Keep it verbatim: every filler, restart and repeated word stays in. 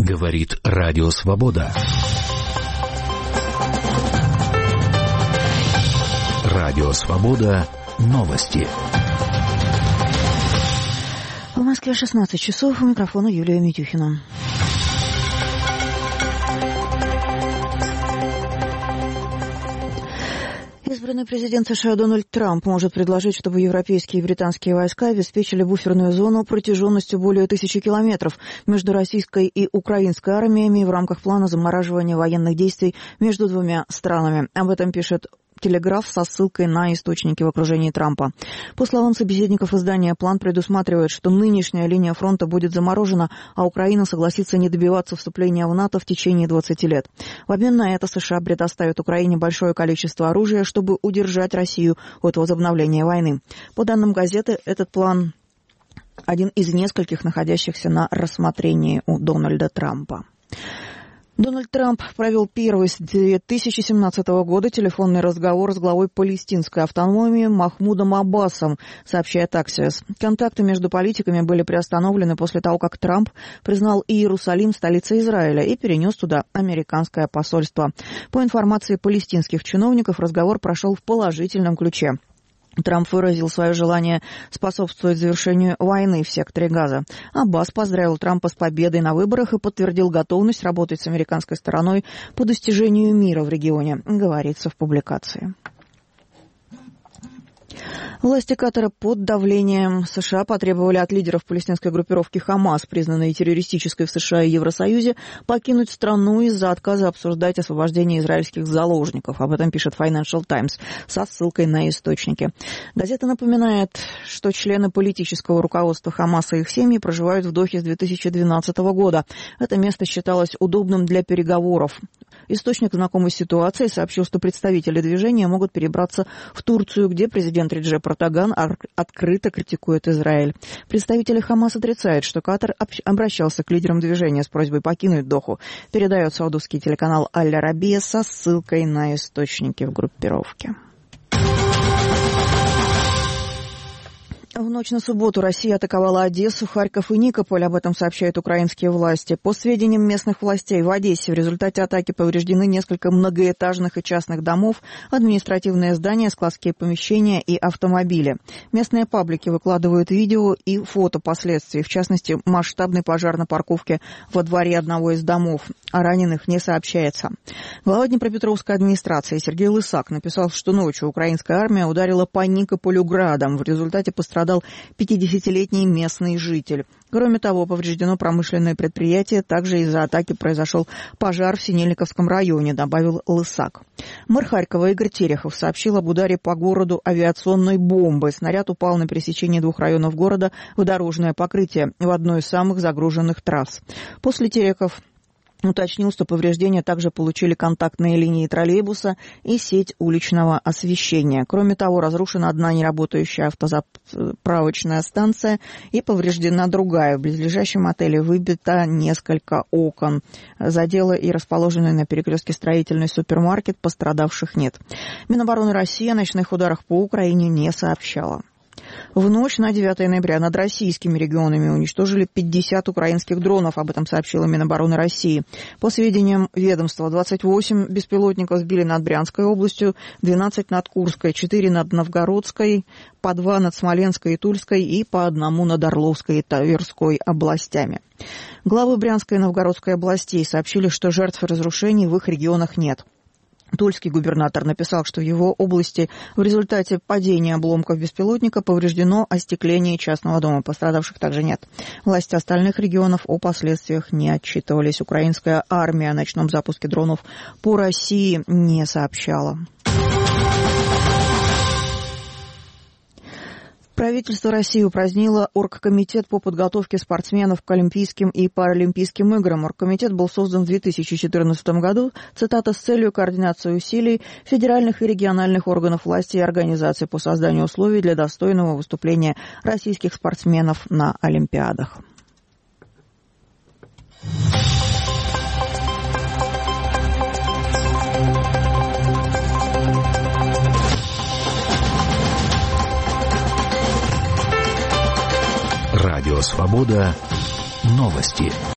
Говорит Радио Свобода. Радио Свобода. Новости. В Москве шестнадцать часов. У микрофона Юлия Митюхина. Избранный президент США Дональд Трамп может предложить, чтобы европейские и британские войска обеспечили буферную зону протяженностью более тысячи километров между российской и украинской армиями в рамках плана замораживания военных действий между двумя странами. Об этом пишет «Телеграф» со ссылкой на источники в окружении Трампа. По словам собеседников издания, план предусматривает, что нынешняя линия фронта будет заморожена, а Украина согласится не добиваться вступления в НАТО в течение двадцати лет. В обмен на это США предоставят Украине большое количество оружия, чтобы удержать Россию от возобновления войны. По данным газеты, этот план один из нескольких, находящихся на рассмотрении у Дональда Трампа. Дональд Трамп провел первый с две тысячи семнадцатого года телефонный разговор с главой палестинской автономии Махмудом Аббасом, сообщает Axios. Контакты между политиками были приостановлены после того, как Трамп признал Иерусалим столицей Израиля и перенес туда американское посольство. По информации палестинских чиновников, разговор прошел в положительном ключе. Трамп выразил свое желание способствовать завершению войны в секторе Газа. Аббас поздравил Трампа с победой на выборах и подтвердил готовность работать с американской стороной по достижению мира в регионе, говорится в публикации. Власти Катара под давлением США потребовали от лидеров палестинской группировки «Хамас», признанной террористической в США и Евросоюзе, покинуть страну из-за отказа обсуждать освобождение израильских заложников. Об этом пишет Financial Times со ссылкой на источники. Газета напоминает, что члены политического руководства «Хамаса» и их семьи проживают в Дохе с две тысячи двенадцатого года. Это место считалось удобным для переговоров. Источник, знакомый с ситуацией, сообщил, что представители движения могут перебраться в Турцию, где президент Реджеп Эрдоган открыто критикует Израиль. Представители Хамас отрицают, что Катар обращался к лидерам движения с просьбой покинуть Доху. Передает саудовский телеканал Аль-Арабия со ссылкой на источники в группировке. В ночь на субботу Россия атаковала Одессу, Харьков и Никополь. Об этом сообщают украинские власти. По сведениям местных властей, в Одессе в результате атаки повреждены несколько многоэтажных и частных домов, административные здания, складские помещения и автомобили. Местные паблики выкладывают видео и фото последствий, в частности, масштабный пожар на парковке во дворе одного из домов. О раненых не сообщается. Глава Днепропетровской администрации Сергей Лысак написал, что ночью украинская армия ударила по Никополю градом. В результате пострадал пятидесятилетний местный житель. Кроме того, повреждено промышленное предприятие. Также из-за атаки произошел пожар в Синельниковском районе, добавил Лысак. Мэр Харькова Игорь Терехов сообщил об ударе по городу авиационной бомбой. Снаряд упал на пересечении двух районов города в дорожное покрытие в одной из самых загруженных трасс. После Терехов уточнил, что повреждения также получили контактные линии троллейбуса и сеть уличного освещения. Кроме того, разрушена одна неработающая автозаправочная станция и повреждена другая. В близлежащем отеле выбито несколько окон. Задело и расположенный на перекрестке строительный супермаркет, пострадавших нет. Минобороны России о ночных ударах по Украине не сообщала. В ночь на девятое ноября над российскими регионами уничтожили пятьдесят украинских дронов, об этом сообщила Минобороны России. По сведениям ведомства, двадцать восемь беспилотников сбили над Брянской областью, двенадцать над Курской, четыре над Новгородской, по два над Смоленской и Тульской и по одному над Орловской и Тверской областями. Главы Брянской и Новгородской областей сообщили, что жертв и разрушений в их регионах нет. Тульский губернатор написал, что в его области в результате падения обломков беспилотника повреждено остекление частного дома. Пострадавших также нет. Власти остальных регионов о последствиях не отчитывались. Украинская армия о ночном запуске дронов по России не сообщала. Правительство России упразднило Оргкомитет по подготовке спортсменов к Олимпийским и Паралимпийским играм. Оргкомитет был создан в две тысячи четырнадцатом году, цитата, с целью координации усилий федеральных и региональных органов власти и организаций по созданию условий для достойного выступления российских спортсменов на Олимпиадах. Радио Свобода. Новости.